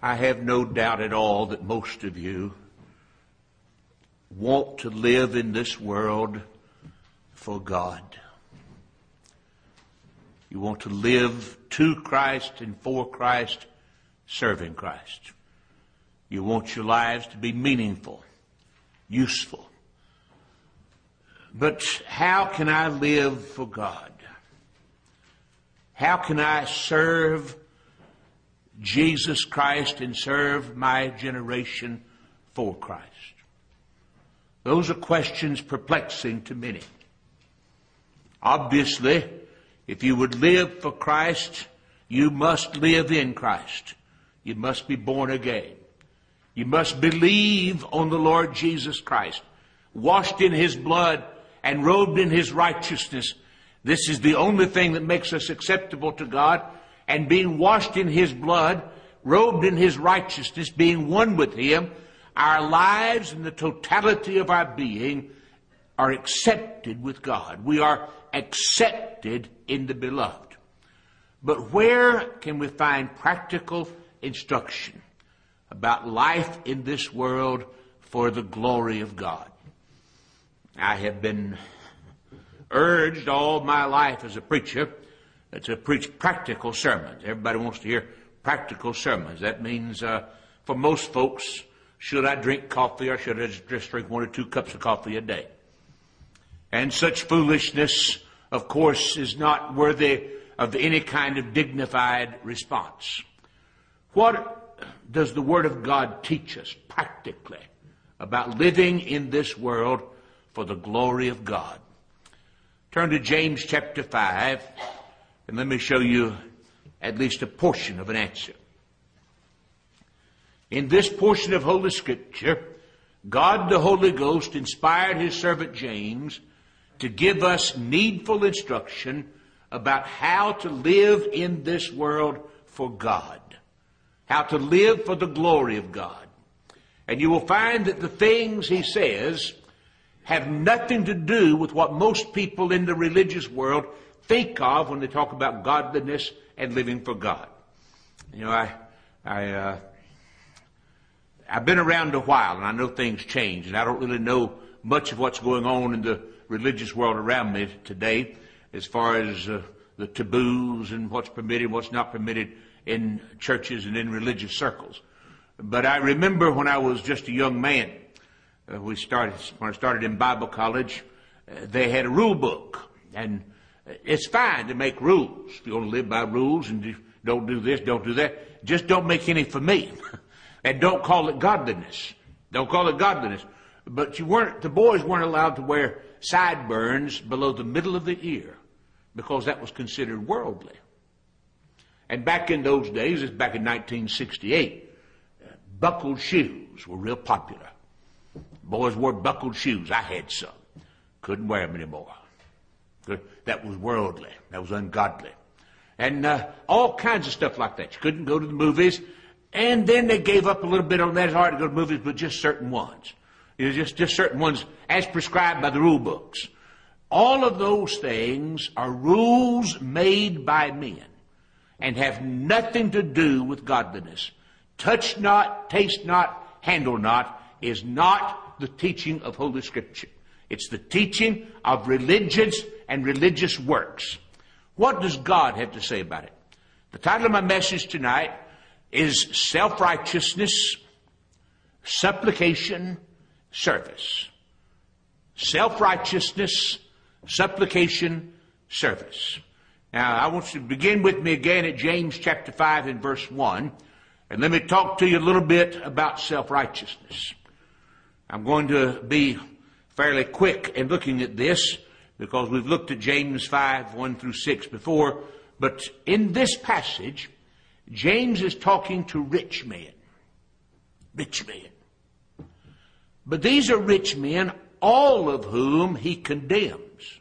I have no doubt at all that most of you want to live in this world for God. You want to live to Christ and for Christ, serving Christ. You want your lives to be meaningful, useful. But how can I live for God? How can I serve Jesus Christ and serve my generation for Christ? Those are questions perplexing to many. Obviously, if you would live for Christ, you must live in Christ. You must be born again. You must believe on the Lord Jesus Christ, washed in His blood and robed in His righteousness. This is the only thing that makes us acceptable to God. And being washed in His blood, robed in His righteousness, being one with Him, our lives and the totality of our being are accepted with God. We are accepted in the beloved. But where can we find practical instruction about life in this world for the glory of God? I have been urged all my life as a preacher to preach practical sermons. Everybody wants to hear practical sermons. That means for most folks, should I drink coffee or should I just drink 1 or 2 cups of coffee a day? And such foolishness, of course, is not worthy of any kind of dignified response. What does the Word of God teach us practically about living in this world for the glory of God? Turn to James chapter 5, and let me show you at least a portion of an answer. In this portion of Holy Scripture, God the Holy Ghost inspired His servant James to give us needful instruction about how to live in this world for God, how to live for the glory of God. And you will find that the things he says have nothing to do with what most people in the religious world think of when they talk about godliness and living for God. You know, I've been around a while, and I know things change, and I don't really know much of what's going on in the religious world around me today as far as the taboos and what's permitted, what's not permitted in churches and in religious circles. But I remember when I was just a young man, when I started in Bible college, they had a rule book. And it's fine to make rules. If you want to live by rules and don't do this, don't do that, just don't make any for me. And don't call it godliness. Don't call it godliness. But the boys weren't allowed to wear sideburns below the middle of the ear because that was considered worldly. And back in those days, it's back in 1968, buckled shoes were real popular. Boys wore buckled shoes. I had some. Couldn't wear them anymore. That was worldly. That was ungodly. And all kinds of stuff like that. You couldn't go to the movies. And then they gave up a little bit on that. It's hard to go to movies, but just certain ones. You know, just certain ones as prescribed by the rule books. All of those things are rules made by men and have nothing to do with godliness. Touch not, taste not, handle not is not the teaching of Holy Scripture. It's the teaching of religions and religious works. What does God have to say about it? The title of my message tonight is Self-Righteousness, Supplication, Service. Self-righteousness, supplication, service. Now, I want you to begin with me again at James chapter 5 and verse 1. And let me talk to you a little bit about self-righteousness. I'm going to be fairly quick in looking at this because we've looked at James 5, 1 through 6 before. But in this passage, James is talking to rich men. Rich men. But these are rich men, all of whom he condemns.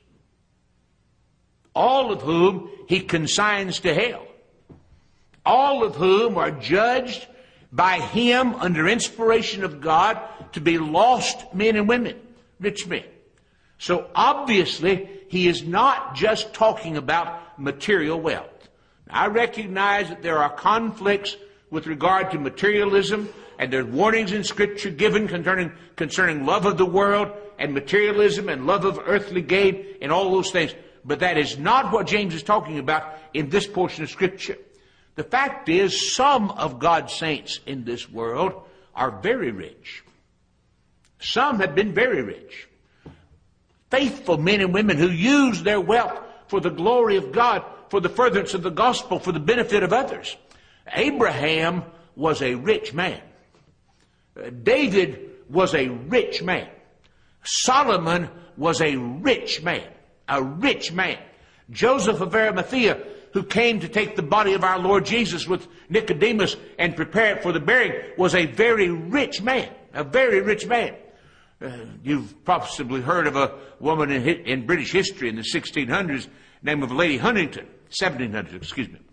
All of whom he consigns to hell. All of whom are judged by him under inspiration of God to be lost men and women, rich men. So obviously, he is not just talking about material wealth. I recognize that there are conflicts with regard to materialism, and there's warnings in Scripture given concerning love of the world and materialism and love of earthly gain and all those things. But that is not what James is talking about in this portion of Scripture. The fact is, some of God's saints in this world are very rich. Some have been very rich. Faithful men and women who use their wealth for the glory of God, for the furtherance of the gospel, for the benefit of others. Abraham was a rich man. David was a rich man. Solomon was a rich man. A rich man. Joseph of Arimathea, who came to take the body of our Lord Jesus with Nicodemus and prepare it for the burying, was a very rich man. A very rich man. You've possibly heard of a woman in British history in the 1600s, name of Lady Huntington, 1700s, excuse me.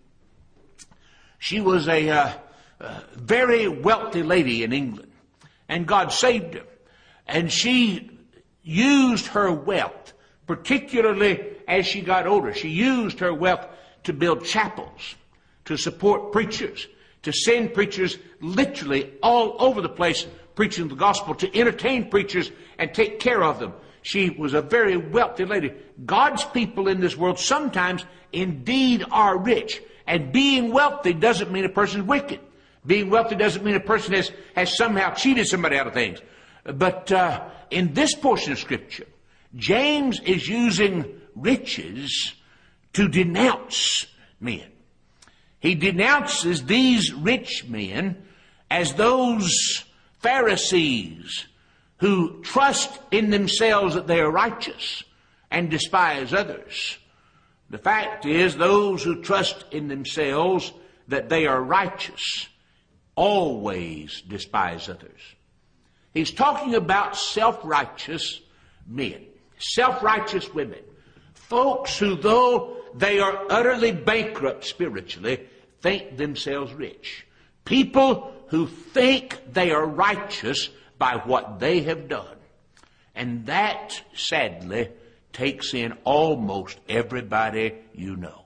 She was a very wealthy lady in England, and God saved her. And she used her wealth, particularly as she got older. She used her wealth to build chapels, to support preachers, to send preachers literally all over the place preaching the gospel, to entertain preachers and take care of them. She was a very wealthy lady. God's people in this world sometimes indeed are rich. And being wealthy doesn't mean a person's wicked. Being wealthy doesn't mean a person has somehow cheated somebody out of things. But in this portion of Scripture, James is using riches to denounce men. He denounces these rich men as those Pharisees who trust in themselves that they are righteous and despise others. The fact is, those who trust in themselves that they are righteous always despise others. He's talking about self-righteous men, self-righteous women, folks who, though they are utterly bankrupt spiritually, think themselves rich. People who think they are righteous by what they have done. And that, sadly, takes in almost everybody you know.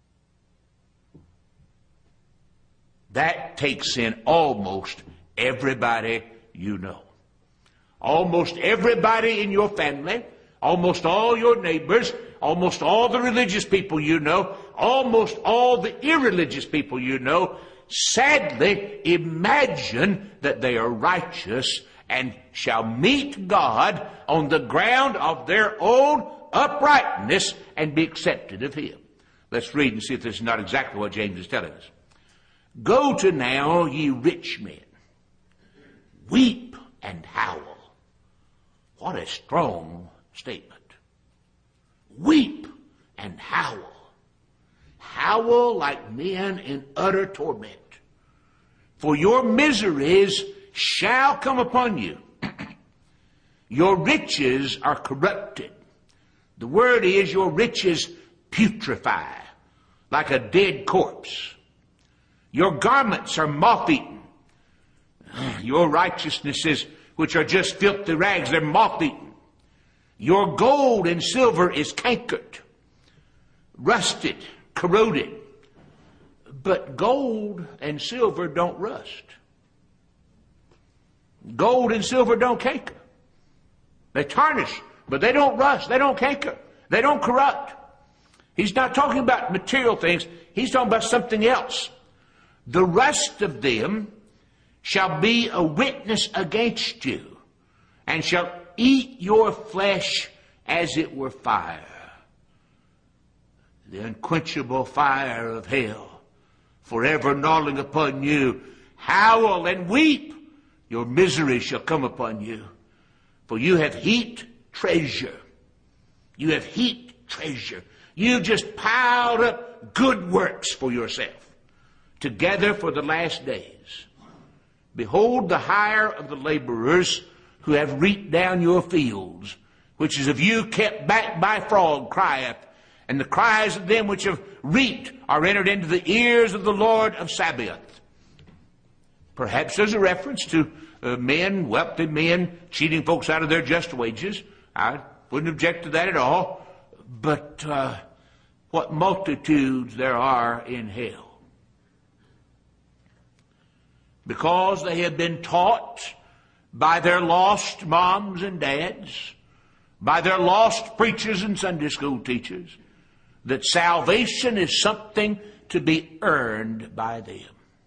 That takes in almost everybody you know. Almost everybody in your family, almost all your neighbors, almost all the religious people you know, almost all the irreligious people you know, sadly imagine that they are righteous and shall meet God on the ground of their own uprightness and be accepted of Him. Let's read and see if this is not exactly what James is telling us. Go to now, ye rich men, weep and howl. What a strong statement. Weep and howl. Howl like men in utter torment. For your miseries shall come upon you. Your riches are corrupted. The word is, your riches putrefy like a dead corpse. Your garments are moth-eaten. Your righteousnesses, which are just filthy rags, they're moth-eaten. Your gold and silver is cankered, rusted, corroded. But gold and silver don't rust. Gold and silver don't canker. They tarnish, but they don't rust. They don't canker. They don't corrupt. He's not talking about material things. He's talking about something else. The rest of them shall be a witness against you, and shall eat your flesh as it were fire. The unquenchable fire of hell, forever gnawing upon you. Howl and weep. Your misery shall come upon you. For you have heaped treasure. You have heaped treasure. You've just piled up good works for yourself, together for the last days. Behold, the hire of the laborers who have reaped down your fields, which is of you kept back by fraud, crieth. And the cries of them which have reaped are entered into the ears of the Lord of Sabaoth. Perhaps there's a reference to men, wealthy men, cheating folks out of their just wages. I wouldn't object to that at all. But what multitudes there are in hell. because they have been taught by their lost moms and dads, by their lost preachers and Sunday school teachers, that salvation is something to be earned by them.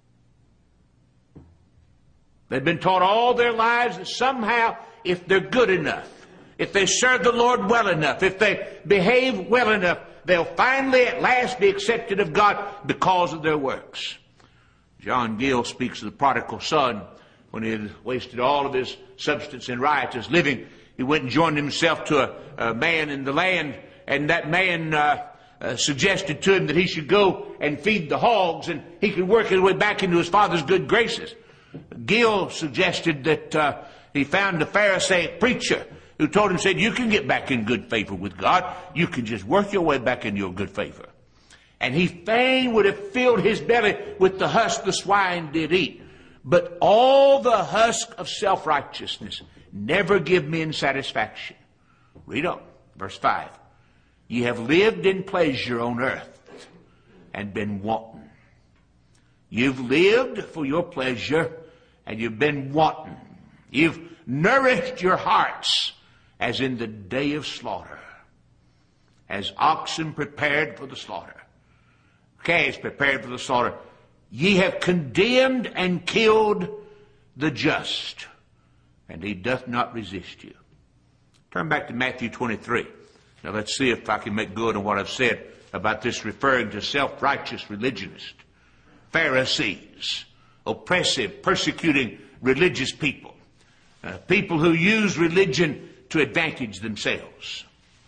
They've been taught all their lives that somehow, if they're good enough, if they serve the Lord well enough, if they behave well enough, they'll finally at last be accepted of God because of their works. John Gill speaks of the prodigal son when he had wasted all of his substance in riotous living. He went and joined himself to a man in the land, and that man suggested to him that he should go and feed the hogs, and he could work his way back into his father's good graces. Gill suggested that he found a Pharisaic preacher who told him, said, you can get back in good favor with God. You can just work your way back in your good favor. And he fain would have filled his belly with the husk the swine did eat. But all the husk of self-righteousness never give men satisfaction. Read on, verse 5. Ye have lived in pleasure on earth and been wanton. You've lived for your pleasure and you've been wanton. You've nourished your hearts as in the day of slaughter, as oxen prepared for the slaughter, calves prepared for the slaughter. Ye have condemned and killed the just, and he doth not resist you. Turn back to Matthew 23. Now let's see if I can make good on what I've said about this referring to self-righteous religionists, Pharisees, oppressive, persecuting religious people, people who use religion to advantage themselves.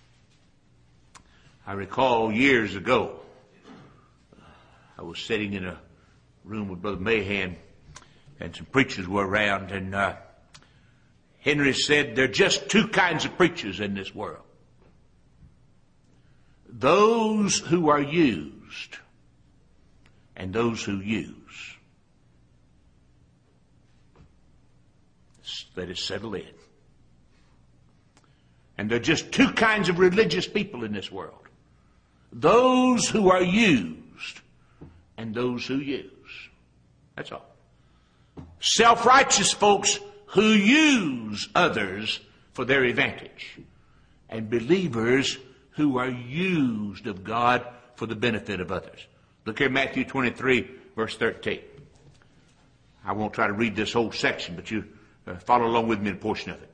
I recall years ago, I was sitting in a room with Brother Mahan, and some preachers were around, and Henry said, there are just two kinds of preachers in this world. Those who are used and those who use. Let it settle in. And there are just two kinds of religious people in this world. Those who are used and those who use. That's all. Self-righteous folks who use others for their advantage. And believers who are used of God for the benefit of others. Look here, Matthew 23, verse 13. I won't try to read this whole section, but you follow along with me in a portion of it.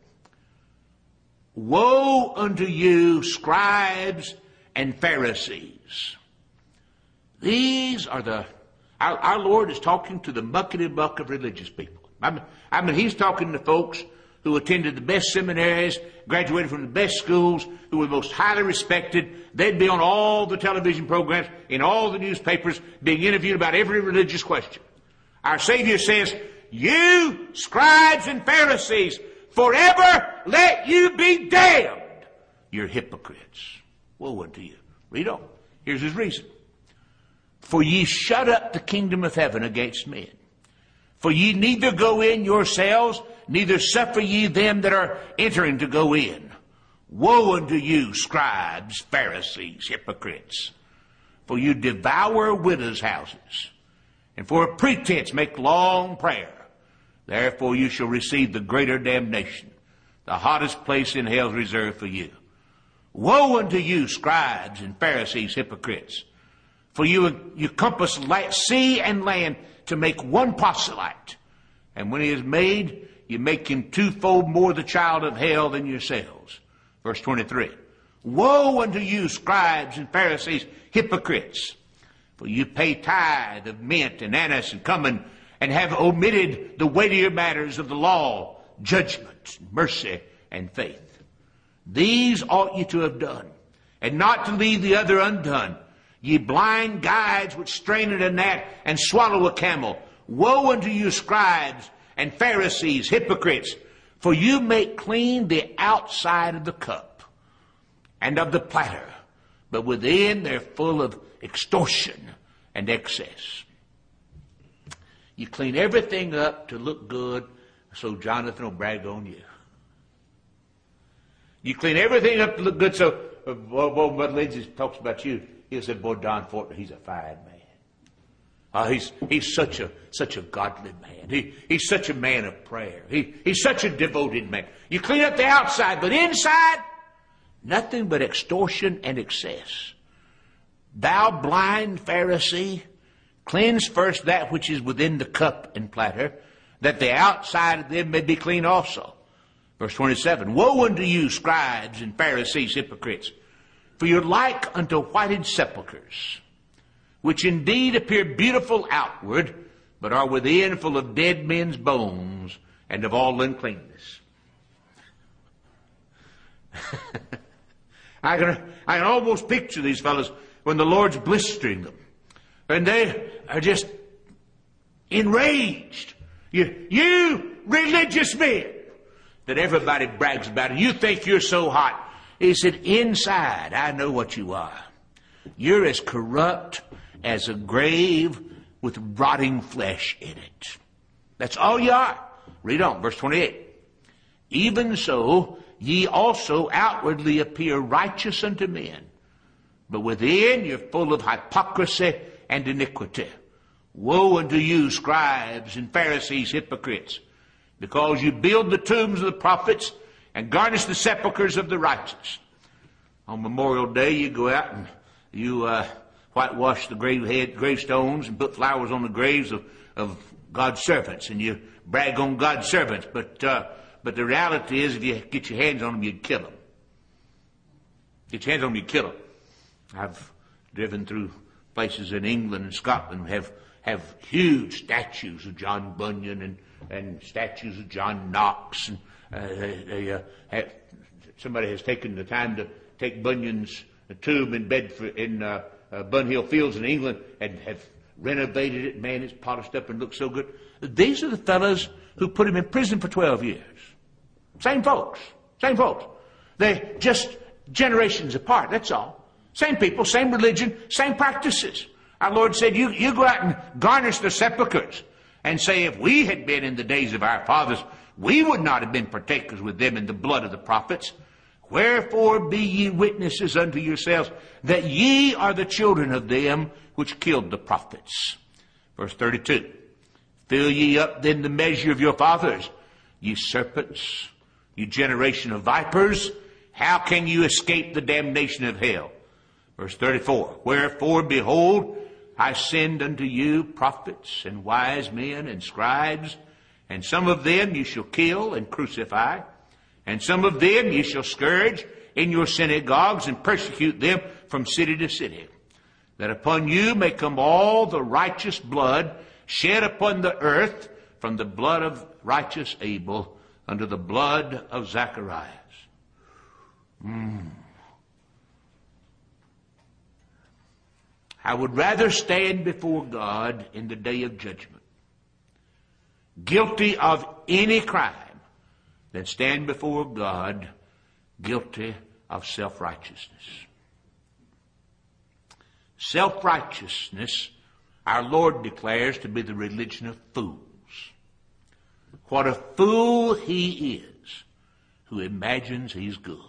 Woe unto you, scribes and Pharisees. These are our Lord is talking to the muckety muck of religious people. I mean, he's talking to folks who attended the best seminaries, graduated from the best schools, who were most highly respected. They'd be on all the television programs, in all the newspapers, being interviewed about every religious question. Our Savior says, you scribes and Pharisees, forever let you be damned. You're hypocrites. Woe unto you. Read on. Here's his reason. For ye shut up the kingdom of heaven against men. For ye neither go in yourselves, neither suffer ye them that are entering to go in. Woe unto you, scribes, Pharisees, hypocrites! For you devour widows' houses, and for a pretense make long prayer. Therefore you shall receive the greater damnation. The hottest place in hell is reserved for you. Woe unto you, scribes and Pharisees, hypocrites! For you compass sea and land to make one proselyte. And when he is made, you make him twofold more the child of hell than yourselves. Verse 23. Woe unto you, scribes and Pharisees, hypocrites! For you pay tithe of mint and anise and cumin, and have omitted the weightier matters of the law, judgment, mercy, and faith. These ought ye to have done, and not to leave the other undone. Ye blind guides which strain at a gnat and swallow a camel. Woe unto you, scribes and Pharisees, hypocrites! For you make clean the outside of the cup and of the platter, but within they're full of extortion and excess. You clean everything up to look good so Jonathan will brag on you. You clean everything up to look good so Bud Lindsay talks about you. He'll say, boy, Don Fortner, he's a fine man. He's such a godly man. He's such a man of prayer. He's such a devoted man. You clean up the outside, but inside, nothing but extortion and excess. Thou blind Pharisee, cleanse first that which is within the cup and platter, that the outside of them may be clean also. Verse 27, woe unto you, scribes and Pharisees, hypocrites, for you're like unto whited sepulchres, which indeed appear beautiful outward, but are within full of dead men's bones and of all uncleanness. I can almost picture these fellows when the Lord's blistering them, and they are just enraged. You religious men that everybody brags about, and you think you're so hot. He said, inside, I know what you are. You're as corrupt as a grave with rotting flesh in it. That's all you are. Read on, verse 28. Even so, ye also outwardly appear righteous unto men, but within you're full of hypocrisy and iniquity. Woe unto you, scribes and Pharisees, hypocrites, because you build the tombs of the prophets and garnish the sepulchres of the righteous. On Memorial Day, you go out and you whitewash the gravestones and put flowers on the graves of God's servants, and you brag on God's servants. But the reality is, if you get your hands on them, you'd kill them. Get your hands on them, you'd kill them. I've driven through places in England and Scotland have huge statues of John Bunyan and statues of John Knox. And somebody has taken the time to take Bunyan's tomb in Bedford, in Bunhill Fields in England, and have renovated it. Man, it's polished up and looks so good. These are the fellows who put him in prison for 12 years. Same folks. They're just generations apart, that's all. Same people, same religion, same practices. Our Lord said, you go out and garnish the sepulchres and say, if we had been in the days of our fathers, we would not have been partakers with them in the blood of the prophets. Wherefore be ye witnesses unto yourselves that ye are the children of them which killed the prophets. Verse 32. Fill ye up then the measure of your fathers, ye serpents, ye generation of vipers. How can you escape the damnation of hell? Verse 34. Wherefore, behold, I send unto you prophets and wise men and scribes, and some of them you shall kill and crucify, and some of them you shall scourge in your synagogues and persecute them from city to city, that upon you may come all the righteous blood shed upon the earth, from the blood of righteous Abel unto the blood of Zacharias. I would rather stand before God in the day of judgment, guilty of any crime, than stand before God guilty of self-righteousness. Self-righteousness, our Lord declares to be the religion of fools. What a fool he is who imagines he's good.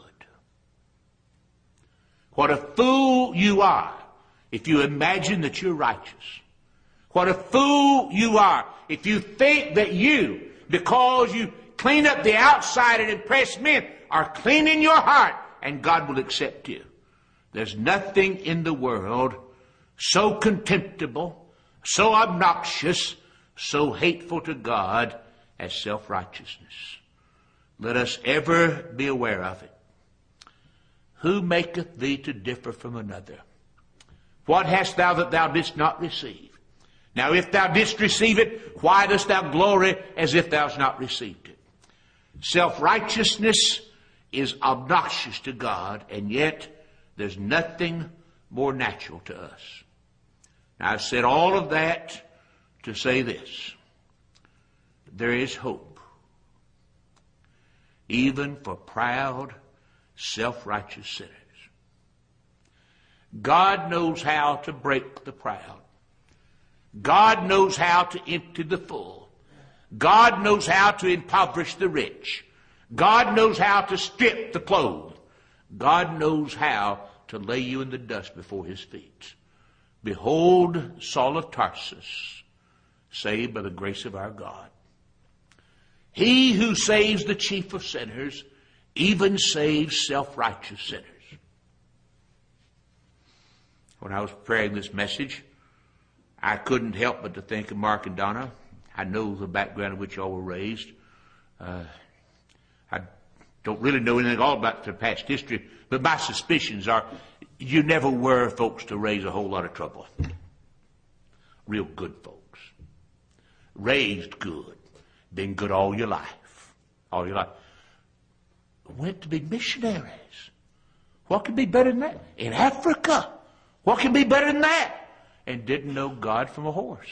What a fool you are if you imagine that you're righteous. What a fool you are if you think that you, because you clean up the outside and impress men, are cleaning your heart and God will accept you. There's nothing in the world so contemptible, so obnoxious, so hateful to God as self-righteousness. Let us ever be aware of it. Who maketh thee to differ from another? What hast thou that thou didst not receive? Now if thou didst receive it, why dost thou glory as if thou hast not received it? Self-righteousness is obnoxious to God, and yet there's nothing more natural to us. Now I've said all of that to say this. There is hope, even for proud, self-righteous sinners. God knows how to break the proud. God knows how to empty the full. God knows how to impoverish the rich. God knows how to strip the clothed. God knows how to lay you in the dust before his feet. Behold, Saul of Tarsus, saved by the grace of our God. He who saves the chief of sinners, even saves self-righteous sinners. When I was preparing this message, I couldn't help but to think of Mark and Donna. I know the background in which y'all were raised. I don't really know anything all about their past history, but my suspicions are you never were folks to raise a whole lot of trouble. Real good folks. Raised good. Been good all your life. All your life. Went to be missionaries. What could be better than that? In Africa. What can be better than that? And didn't know God from a horse.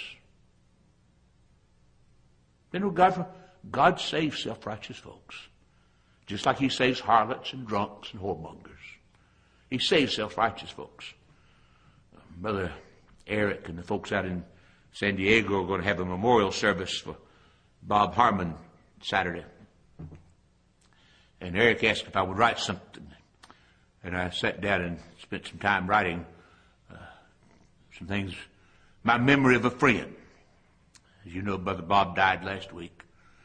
Didn't know God from... God saves self-righteous folks. Just like he saves harlots and drunks and whoremongers. He saves self-righteous folks. Brother Eric and the folks out in San Diego are going to have a memorial service for Bob Harmon Saturday. And Eric asked if I would write something. And I sat down and spent some time writing some things. My memory of a friend. As you know, Brother Bob died last week.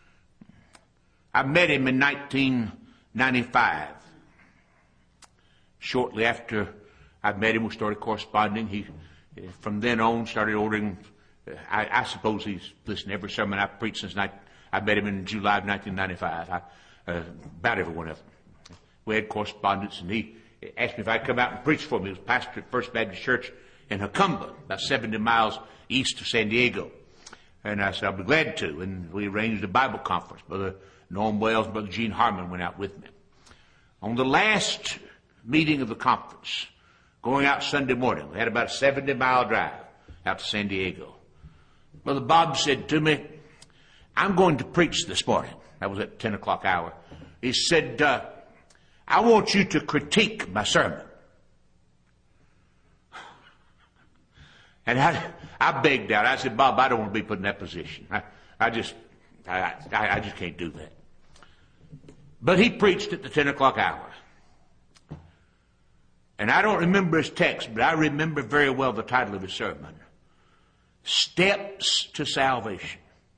I met him in 1995. Shortly after I met him, we started corresponding. He, from then on, started ordering. I suppose he's listened to every sermon I've preached since I met him in July of 1995. About every one of them. We had correspondence, and he asked me if I'd come out and preach for him. He was pastor at First Baptist Church in Jacumba, about 70 miles east of San Diego. And I said, I'll be glad to. And we arranged a Bible conference. Brother Norm Wells and Brother Gene Harmon went out with me. On the last meeting of the conference, going out Sunday morning, we had about a 70-mile drive out to San Diego. Brother Bob said to me, I'm going to preach this morning. That was at 10 o'clock hour. He said, I want you to critique my sermon. And I begged out. I said, Bob, I don't want to be put in that position. I just can't do that. But he preached at the 10 o'clock hour. And I don't remember his text, but I remember very well the title of his sermon. Steps to Salvation.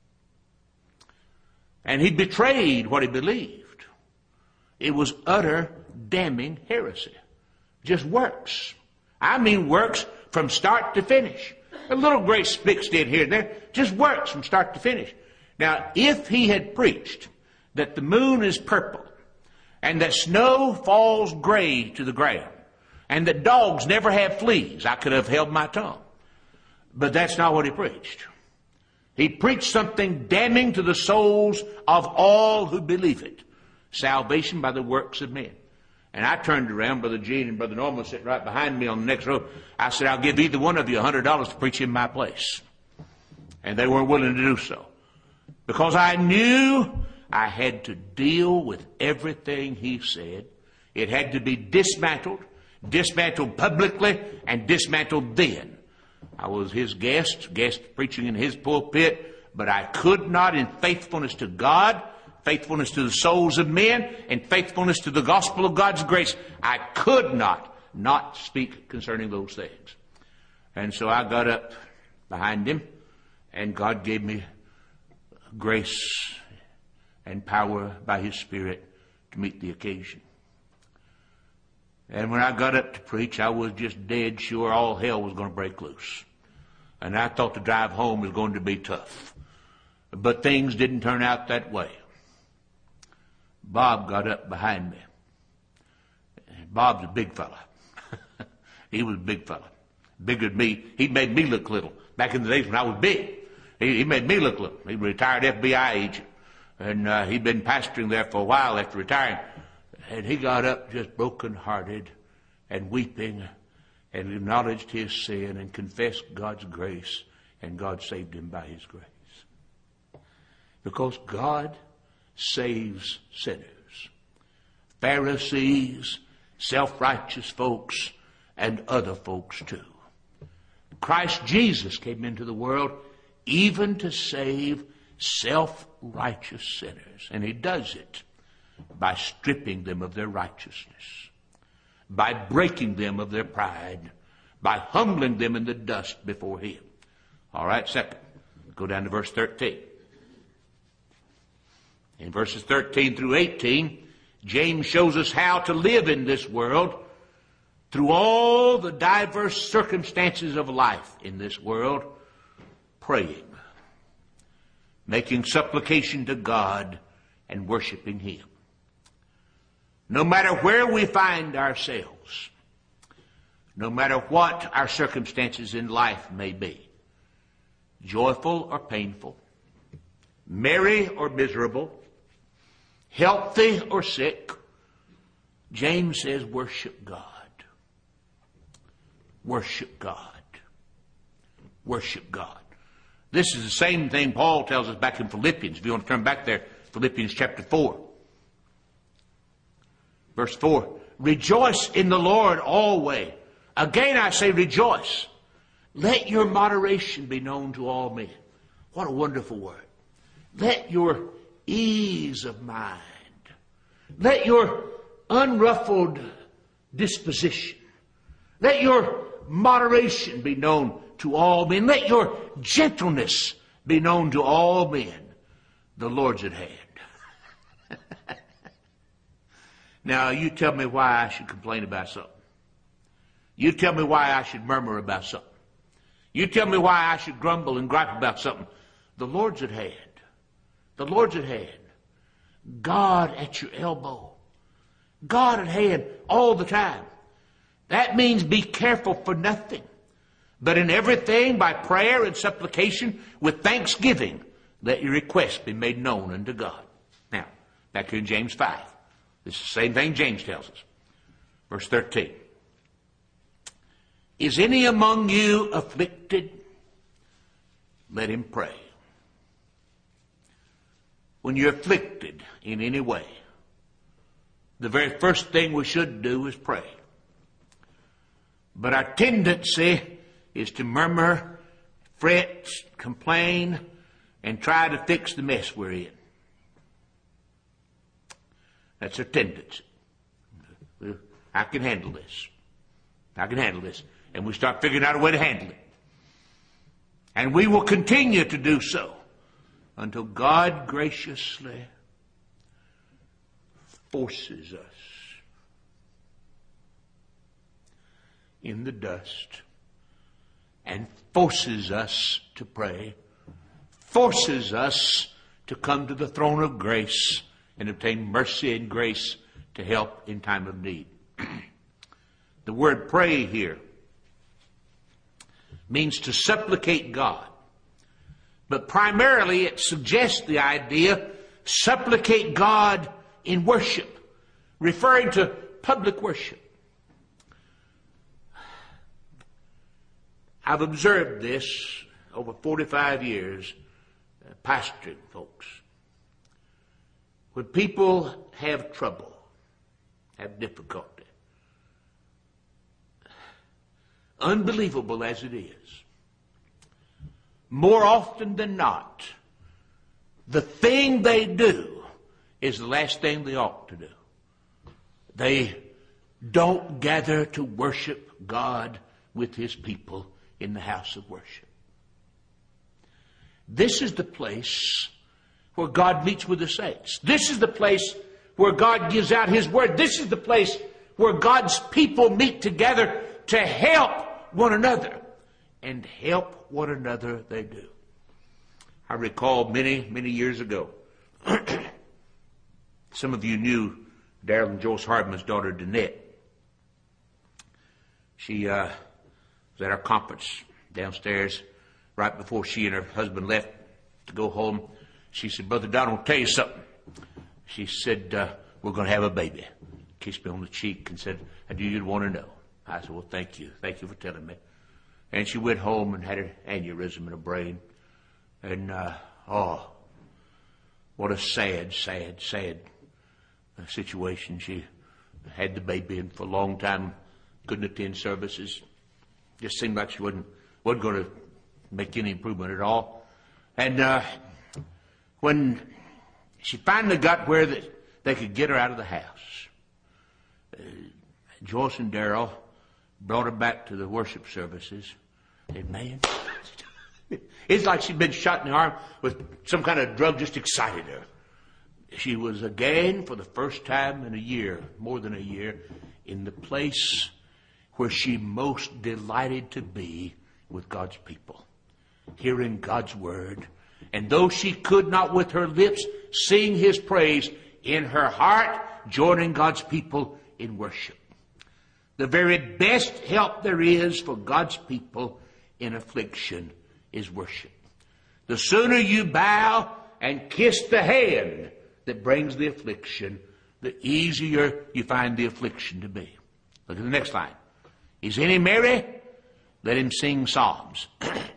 And he betrayed what he believed. It was utter damning heresy. Just works. I mean works from start to finish. A little grace mixed in here and there. Just works from start to finish. Now, if he had preached that the moon is purple and that snow falls gray to the ground and that dogs never have fleas, I could have held my tongue. But that's not what he preached. He preached something damning to the souls of all who believe it. Salvation by the works of men. And I turned around, Brother Gene and Brother Norman sitting right behind me on the next row. I said, I'll give either one of you $100 to preach in my place. And they weren't willing to do so. Because I knew I had to deal with everything he said. It had to be dismantled publicly, and dismantled then. I was his guest preaching in his pulpit, but I could not, in faithfulness to God, faithfulness to the souls of men, and faithfulness to the gospel of God's grace, I could not speak concerning those things. And so I got up behind him, and God gave me grace and power by his Spirit to meet the occasion. And when I got up to preach, I was just dead sure all hell was going to break loose. And I thought the drive home was going to be tough. But things didn't turn out that way. Bob got up behind me. Bob's a big fella. He was a big fella. Bigger than me. He made me look little. Back in the days when I was big, he made me look little. He was a retired FBI agent. And he'd been pastoring there for a while after retiring. And he got up just broken-hearted and weeping and acknowledged his sin and confessed God's grace, and God saved him by his grace. Because God saves sinners. Pharisees, self-righteous folks, and other folks too. Christ Jesus came into the world even to save self-righteous sinners. And he does it by stripping them of their righteousness, by breaking them of their pride, by humbling them in the dust before him. All right, second, go down to verse 13. In verses 13 through 18, James shows us how to live in this world through all the diverse circumstances of life in this world, praying, making supplication to God, and worshiping him. No matter where we find ourselves, no matter what our circumstances in life may be, joyful or painful, merry or miserable, healthy or sick, James says, worship God. Worship God. Worship God. This is the same thing Paul tells us back in Philippians. If you want to turn back there, Philippians chapter 4. Verse 4. Rejoice in the Lord always. Again I say rejoice. Let your moderation be known to all men. What a wonderful word. Let your ease of mind, let your unruffled disposition, let your moderation be known to all men. Let your gentleness be known to all men. The Lord's at hand. Now, you tell me why I should complain about something. You tell me why I should murmur about something. You tell me why I should grumble and gripe about something. The Lord's at hand. The Lord's at hand. God at your elbow. God at hand all the time. That means be careful for nothing, but in everything by prayer and supplication with thanksgiving, let your requests be made known unto God. Now, back here in James 5. This is the same thing James tells us. Verse 13. Is any among you afflicted? Let him pray. When you're afflicted in any way, the very first thing we should do is pray. But our tendency is to murmur, fret, complain, and try to fix the mess we're in. That's our tendency. I can handle this. I can handle this. And we start figuring out a way to handle it. And we will continue to do so until God graciously forces us in the dust and forces us to pray, forces us to come to the throne of grace and obtain mercy and grace to help in time of need. The word pray here means to supplicate God. But primarily it suggests the idea, supplicate God in worship, referring to public worship. I've observed this over 45 years pastoring folks. When people have trouble, have difficulty, unbelievable as it is, more often than not, the thing they do is the last thing they ought to do. They don't gather to worship God with his people in the house of worship. This is the place where God meets with the saints. This is the place where God gives out his word. This is the place where God's people meet together to help one another. And help one another they do. I recall many, many years ago, some of you knew Darrell and Joyce Hardman's daughter, Danette. She was at our conference downstairs right before she and her husband left to go home. She said, Brother Donald, I'll tell you something. She said, we're going to have a baby. Kissed me on the cheek and said, I knew you'd want to know. I said, well, thank you. Thank you for telling me. And she went home and had an aneurysm in her brain. And, what a sad, sad, sad situation. She had the baby and for a long time couldn't attend services. Just seemed like she wasn't going to make any improvement at all. And when she finally got where they could get her out of the house, Joyce and Darrell brought her back to the worship services. And man, it's like she'd been shot in the arm with some kind of drug, just excited her. She was again, for the first time in a year, more than a year, in the place where she most delighted to be, with God's people, hearing God's word. And though she could not with her lips sing his praise, in her heart joining God's people in worship. The very best help there is for God's people in affliction is worship. The sooner you bow and kiss the hand that brings the affliction, the easier you find the affliction to be. Look at the next line. Is any merry? Let him sing psalms.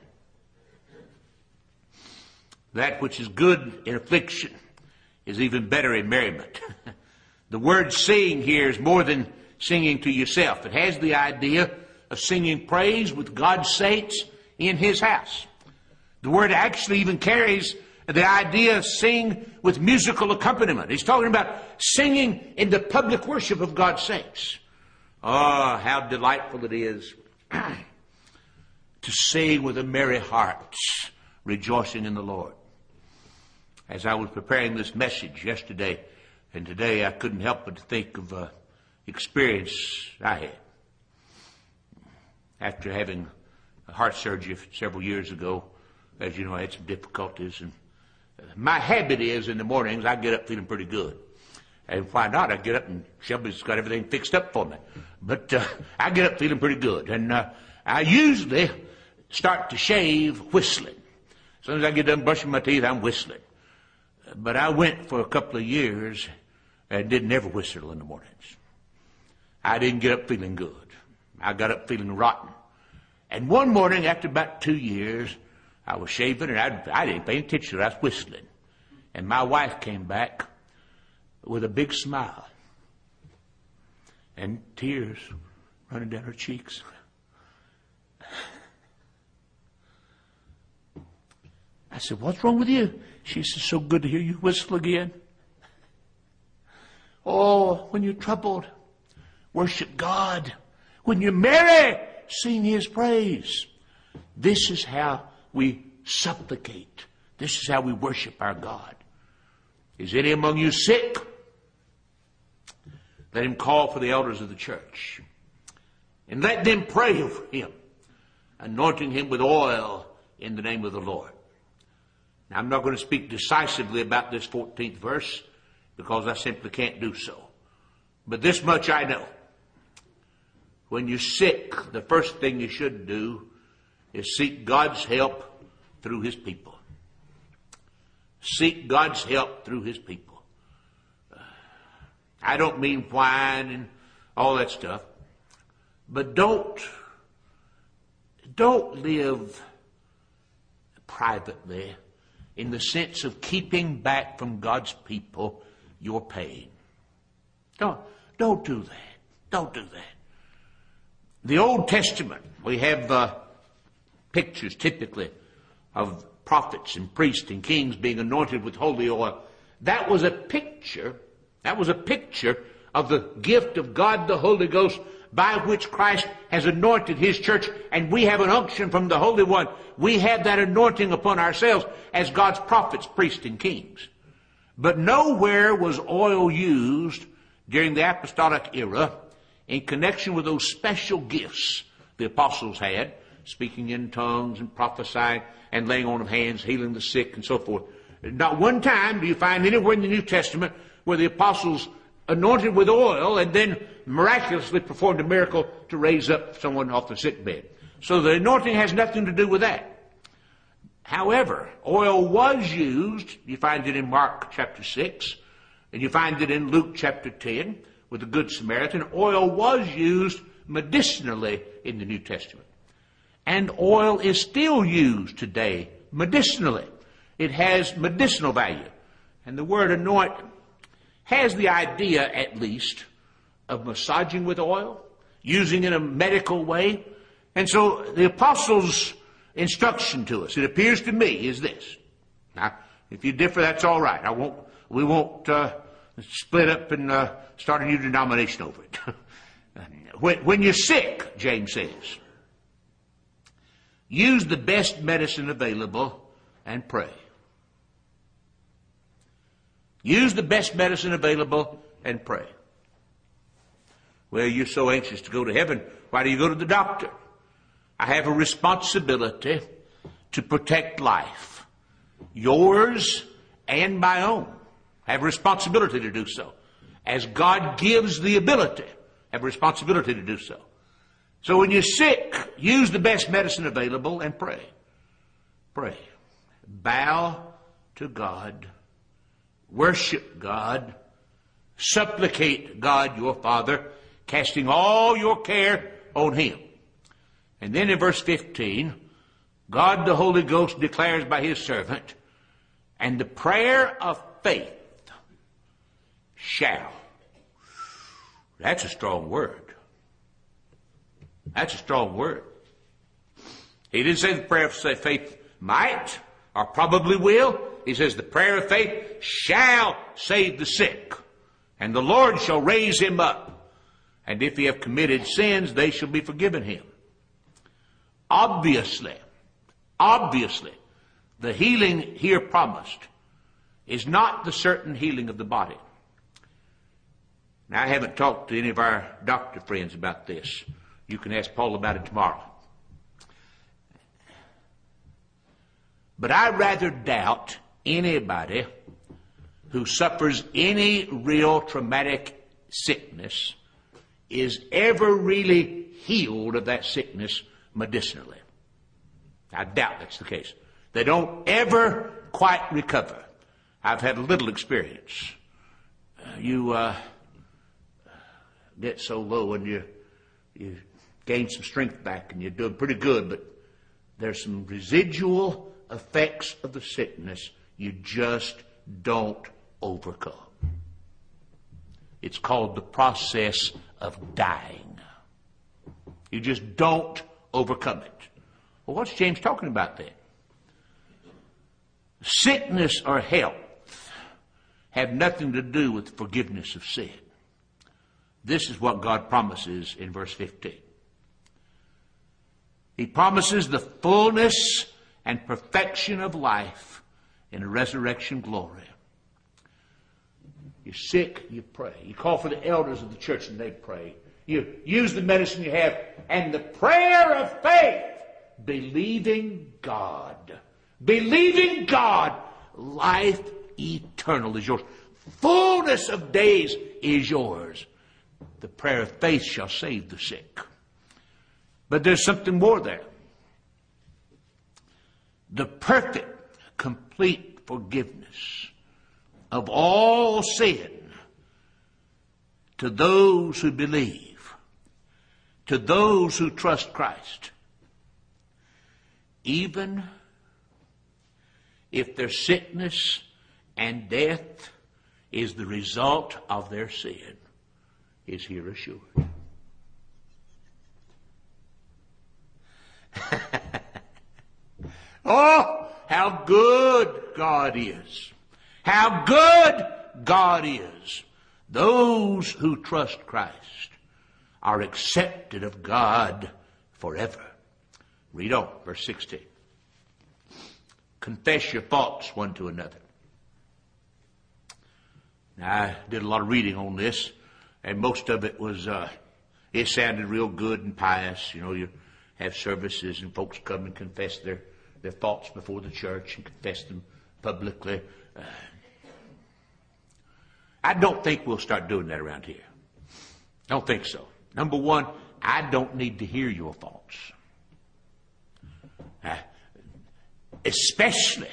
That which is good in affliction is even better in merriment. The word sing here is more than singing to yourself. It has the idea of singing praise with God's saints in his house. The word actually even carries the idea of sing with musical accompaniment. He's talking about singing in the public worship of God's saints. Oh, how delightful it is to sing with a merry heart, rejoicing in the Lord. As I was preparing this message yesterday and today, I couldn't help but to think of an experience I had. After having a heart surgery several years ago, as you know, I had some difficulties. And my habit is in the mornings, I get up feeling pretty good. And why not? I get up and Shelby's got everything fixed up for me. But I get up feeling pretty good. And I usually start to shave whistling. As soon as I get done brushing my teeth, I'm whistling. But I went for a couple of years and didn't ever whistle in the mornings. I didn't get up feeling good. I got up feeling rotten. And one morning, after about 2 years, I was shaving and I didn't pay attention. I was whistling. And my wife came back with a big smile and tears running down her cheeks. I said, "What's wrong with you?" She said, "So good to hear you whistle again." Oh, when you're troubled, worship God. When you're merry, sing his praise. This is how we supplicate. This is how we worship our God. Is any among you sick? Let him call for the elders of the church. And let them pray over him, anointing him with oil in the name of the Lord. Now, I'm not going to speak decisively about this 14th verse because I simply can't do so. But this much I know. When you're sick, the first thing you should do is seek God's help through his people. Seek God's help through his people. I don't mean whine and all that stuff. But don't live privately in the sense of keeping back from God's people your pain. Don't do that. Don't do that. The Old Testament, we have pictures typically of prophets and priests and kings being anointed with holy oil. That was a picture of the gift of God the Holy Ghost by which Christ has anointed his church, and we have an unction from the Holy One. We have that anointing upon ourselves as God's prophets, priests, and kings. But nowhere was oil used during the apostolic era in connection with those special gifts the apostles had, speaking in tongues and prophesying and laying on of hands, healing the sick and so forth. Not one time do you find anywhere in the New Testament where the apostles anointed with oil and then miraculously performed a miracle to raise up someone off the sick bed. So the anointing has nothing to do with that. However, oil was used, you find it in Mark chapter 6, and you find it in Luke chapter 10 with the Good Samaritan. Oil was used medicinally in the New Testament. And oil is still used today medicinally. It has medicinal value. And the word anoint has the idea, at least, of massaging with oil, using it in a medical way. And so the apostles' instruction to us, it appears to me, is this. Now, if you differ, that's all right. We won't split up and start a new denomination over it. When you're sick, James says, use the best medicine available and pray. Use the best medicine available and pray. Well, you're so anxious to go to heaven. Why do you go to the doctor? I have a responsibility to protect life. Yours and my own. I have a responsibility to do so. As God gives the ability, I have a responsibility to do so. So when you're sick, use the best medicine available and pray. Pray. Bow to God. Worship God. Supplicate God your Father, casting all your care on Him. And then in verse 15, God the Holy Ghost declares by His servant, and the prayer of faith shall. That's a strong word. That's a strong word. He didn't say the prayer of faith might or probably will. He says the prayer of faith shall save the sick, and the Lord shall raise him up. And if he have committed sins, they shall be forgiven him. Obviously, the healing here promised is not the certain healing of the body. Now, I haven't talked to any of our doctor friends about this. You can ask Paul about it tomorrow. But I rather doubt anybody who suffers any real traumatic sickness is ever really healed of that sickness medicinally. I doubt that's the case. They don't ever quite recover. I've had a little experience. You get so low and you gain some strength back and you're doing pretty good, but there's some residual effects of the sickness you just don't overcome. It's called the process of dying. You just don't overcome it. Well, what's James talking about then? Sickness or health have nothing to do with forgiveness of sin. This is what God promises in verse 15. He promises the fullness and perfection of life in a resurrection glory. You're sick, you pray. You call for the elders of the church and they pray. You use the medicine you have, and the prayer of faith, believing God, life eternal is yours. Fullness of days is yours. The prayer of faith shall save the sick. But there's something more there. The perfect, complete forgiveness of all sin to those who believe, to those who trust Christ. Even if their sickness and death is the result of their sin, is here assured. Oh, how good God is. How good God is. Those who trust Christ are accepted of God forever. Read on, verse 16. Confess your faults one to another. Now, I did a lot of reading on this, and most of it was, it sounded real good and pious. You know, you have services and folks come and confess their faults before the church and confess them publicly. I don't think we'll start doing that around here. Don't think so. Number one, I don't need to hear your faults. Especially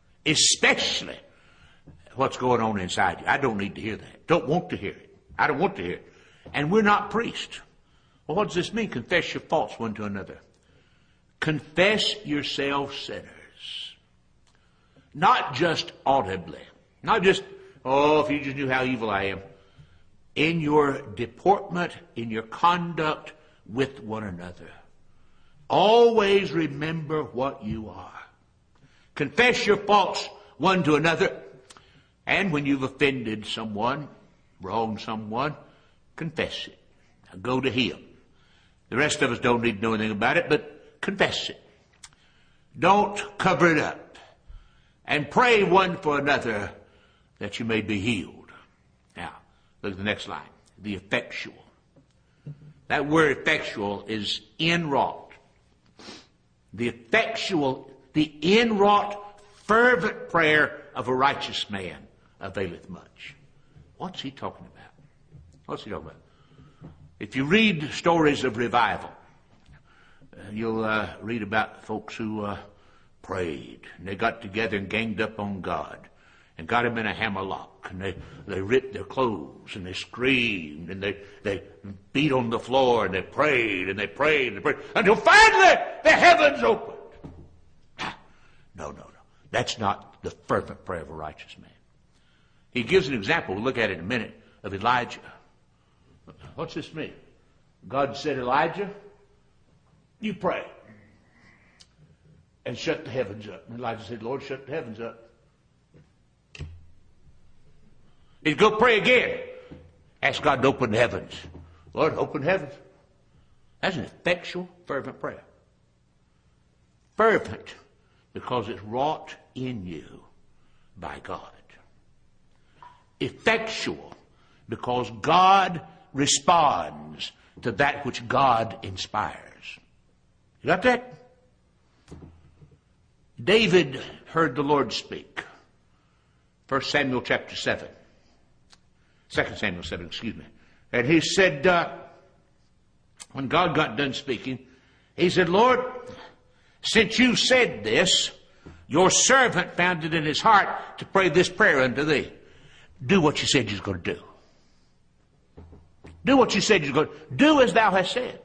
what's going on inside you. I don't need to hear that. Don't want to hear it. I don't want to hear it. And we're not priests. Well, what does this mean? Confess your faults one to another. Confess yourselves sinners. Not just audibly. Not just, oh, if you just knew how evil I am. In your deportment, in your conduct with one another. Always remember what you are. Confess your faults one to another. And when you've offended someone, wronged someone, confess it. Go to him. The rest of us don't need to know anything about it, but confess it. Don't cover it up. And pray one for another that you may be healed. Now, look at the next line. The effectual. That word effectual is inwrought. The effectual, the inwrought, fervent prayer of a righteous man availeth much. What's he talking about? What's he talking about? If you read stories of revival, you'll read about folks who prayed, and they got together and ganged up on God, and got him in a hammerlock, and they ripped their clothes, and they screamed, and they beat on the floor, and they prayed, and they prayed, and they prayed, until finally the heavens opened. No. That's not the fervent prayer of a righteous man. He gives an example, we'll look at it in a minute, of Elijah. What's this mean? God said, Elijah, you pray. And shut the heavens up. And Elijah said, Lord, shut the heavens up. He'd go pray again. Ask God to open the heavens. Lord, open the heavens. That's an effectual, fervent prayer. Fervent because it's wrought in you by God. Effectual because God responds to that which God inspires. You got that? David heard the Lord speak. 1 Samuel chapter 7. 2 Samuel 7, excuse me. And he said, when God got done speaking, he said, Lord, since you said this, your servant found it in his heart to pray this prayer unto thee. Do what you said you was going to do. Do what you said you was going to do. Do as thou hast said.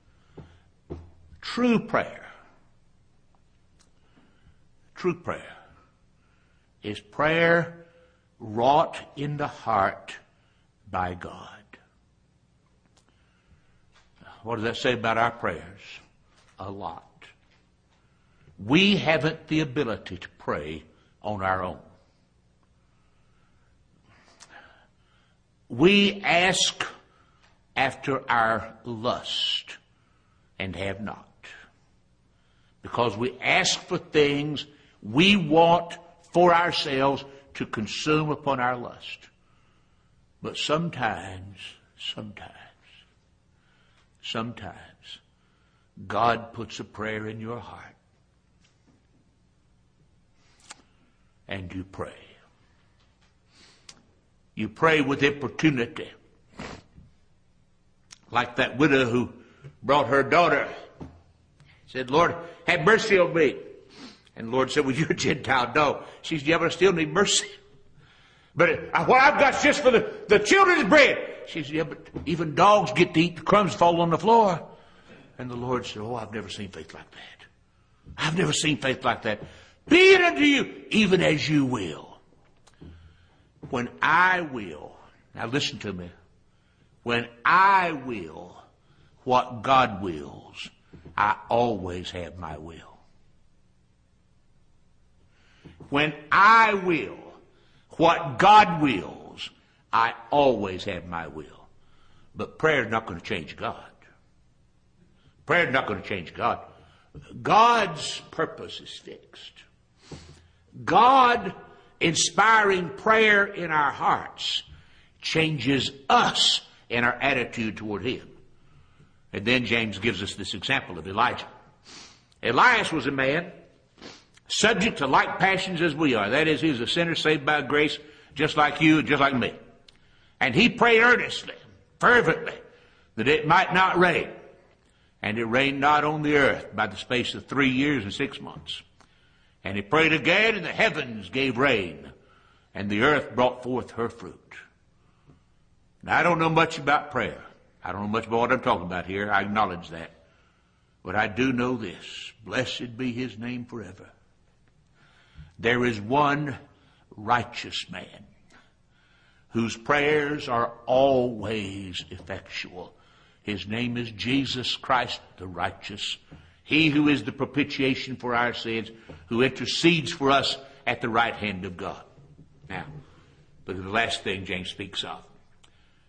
True prayer. True prayer is prayer wrought in the heart by God. What does that say about our prayers? A lot. We haven't the ability to pray on our own. We ask after our lust and have not. Because we ask for things we want for ourselves to consume upon our lust. But sometimes, God puts a prayer in your heart. And you pray. You pray with importunity. Like that widow who brought her daughter. Said, Lord, have mercy on me. And the Lord said, well, you're a Gentile dog. She said, yeah, but I still need mercy. But what I've got is just for the children's bread. She said, yeah, but even dogs get to eat. The crumbs fall on the floor. And the Lord said, oh, I've never seen faith like that. I've never seen faith like that. Be it unto you, even as you will. When I will, now listen to me. When I will what God wills, I always have my will. When I will what God wills, I always have my will. But prayer is not going to change God. Prayer is not going to change God. God's purpose is fixed. God inspiring prayer in our hearts changes us in our attitude toward Him. And then James gives us this example of Elijah. Elias was a man subject to like passions as we are. That is, he was a sinner saved by grace, just like you, just like me. And he prayed earnestly, fervently, that it might not rain. And it rained not on the earth by the space of 3 years and 6 months. And he prayed again, and the heavens gave rain, and the earth brought forth her fruit. Now, I don't know much about prayer. I don't know much about what I'm talking about here. I acknowledge that. But I do know this. Blessed be His name forever. There is one righteous man whose prayers are always effectual. His name is Jesus Christ the righteous. He who is the propitiation for our sins, who intercedes for us at the right hand of God. Now, look at the last thing James speaks of.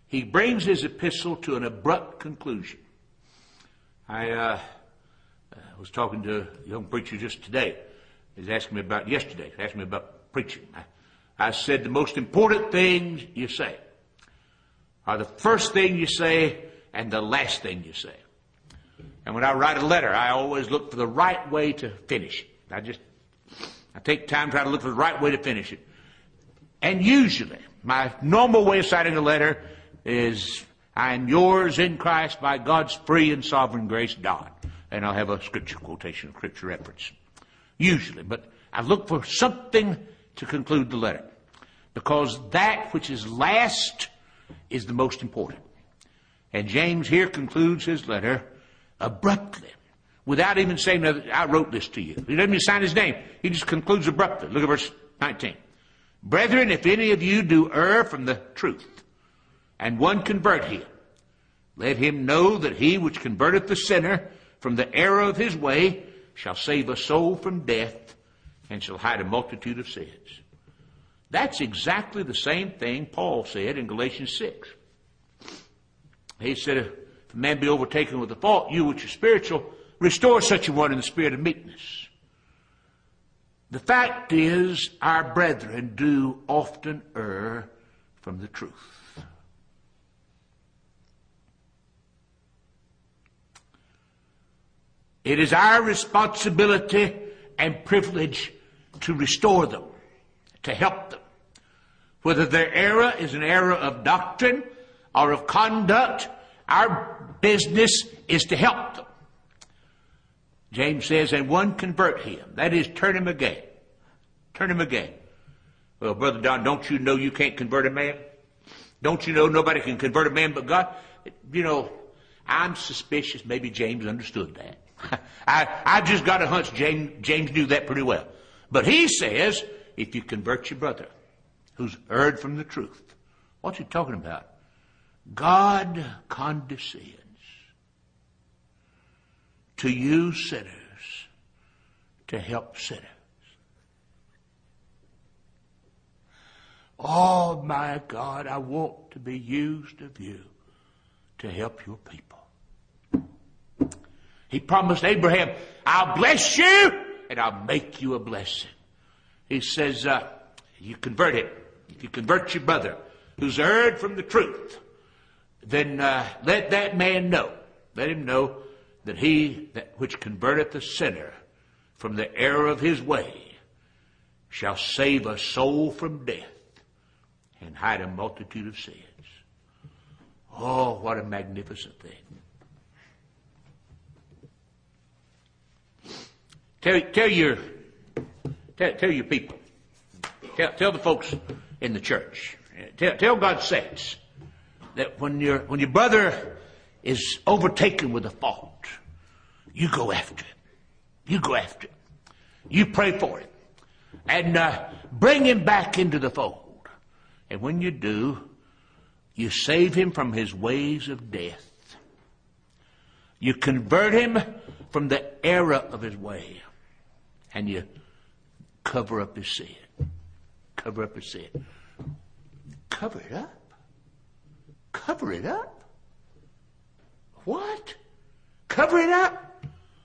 he brings his epistle to an abrupt conclusion. I was talking to a young preacher just today. He was asking me about yesterday. He asked me about preaching. I said the most important things you say are the first thing you say and the last thing you say. And when I write a letter, I always look for the right way to finish it. I take time to try to look for the right way to finish it. And usually, my normal way of citing a letter is, I am yours in Christ by God's free and sovereign grace, God. And I'll have a scripture quotation, scripture reference. Usually. But I look for something to conclude the letter. Because that which is last is the most important. And James here concludes his letter abruptly, without even saying, I wrote this to you. He doesn't even sign his name. He just concludes abruptly. Look at verse 19. Brethren, if any of you do err from the truth, and one convert him, let him know that he which converteth the sinner from the error of his way shall save a soul from death, and shall hide a multitude of sins. That's exactly the same thing Paul said in Galatians 6. He said, if a man be overtaken with a fault, you which are spiritual, restore such a one in the spirit of meekness. The fact is, our brethren do often err from the truth. It is our responsibility and privilege to restore them, to help them. Whether their error is an error of doctrine or of conduct, our business is to help them. James says, and one convert him. That is, turn him again. Turn him again. Well, Brother Don, don't you know you can't convert a man? Don't you know nobody can convert a man but God? You know, I'm suspicious maybe James understood that. I just got a hunch James knew that pretty well. But he says, if you convert your brother who's erred from the truth, what's he talking about? God condescends to use sinners to help sinners. Oh, my God, I want to be used of you to help your people. He promised Abraham, I'll bless you and I'll make you a blessing. He says, you convert him. If you convert your brother who's erred from the truth, then let that man know. Let him know that he that which converteth the sinner from the error of his way shall save a soul from death and hide a multitude of sins. Oh, what a magnificent thing. Tell your people. Tell the folks in the church. Tell God's saints that when your brother is overtaken with a fault, you go after it. You go after it. You pray for it. And bring him back into the fold. And when you do, you save him from his ways of death. You convert him from the error of his way. And you cover up his sin. Cover up his sin. Cover it up? Cover it up? What? Cover it up?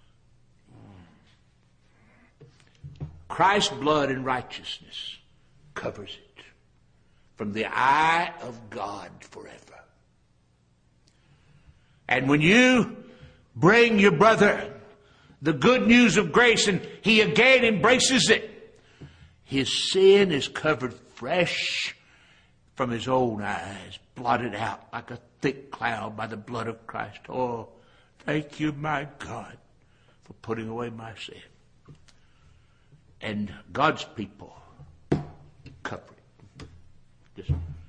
Christ's blood and righteousness covers it from the eye of God forever. And when you bring your brother the good news of grace and he again embraces it, his sin is covered fresh from his own eyes, blotted out like a thick cloud by the blood of Christ. Oh, thank you, my God, for putting away my sin. And God's people cover it. Just,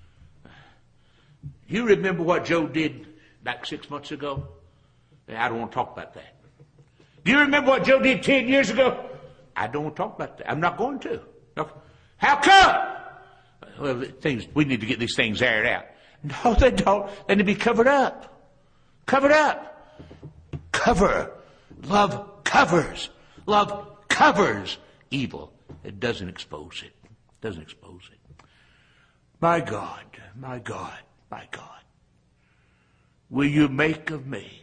you remember what Joe did back 6 months ago? I don't want to talk about that. Do you remember what Joe did 10 years ago? I don't want to talk about that. I'm not going to. How come? Well, we need to get these things aired out. No, they don't. They need to be covered up. Covered up. Cover. Love covers. Love covers evil. It doesn't expose it. It doesn't expose it. My God, my God, my God. will you make of me?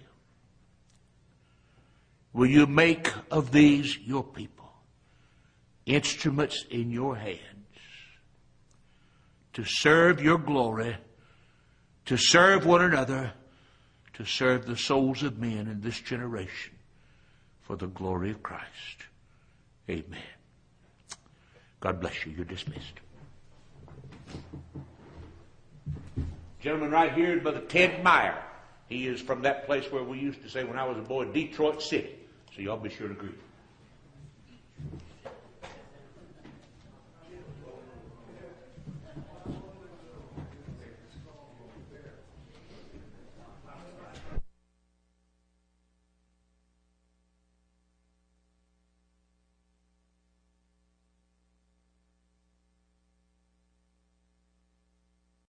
Will you make of these your people instruments in your hands to serve your glory, to serve one another, to serve the souls of men in this generation for the glory of Christ. Amen. God bless you. You're dismissed. Gentleman right here is Brother Ted Meyer. He is from that place where we used to say when I was a boy, Detroit City. So y'all be sure to greet him.